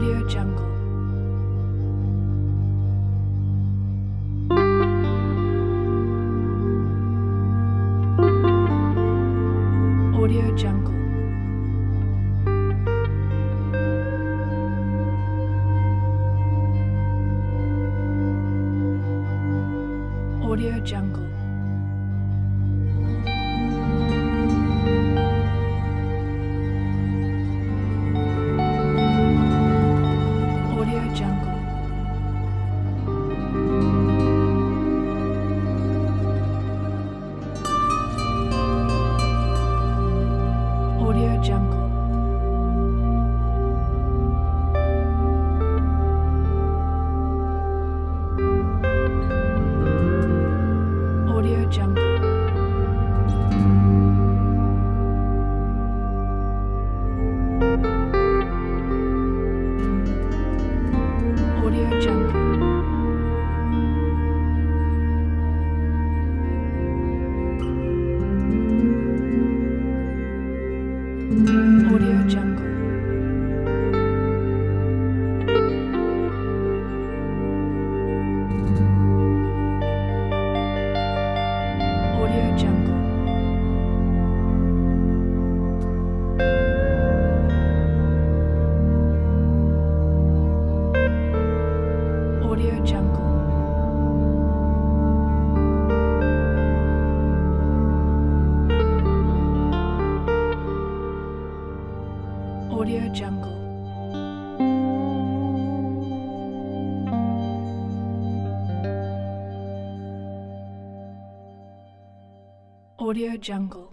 Audio Jungle. Audio Jungle. Audio Jungle. Audio Jungle. Audio Jungle. Audio Jungle. Audio Jungle. Audio Jungle. Audio Jungle. Audio Jungle. Audio Jungle. Audio Jungle.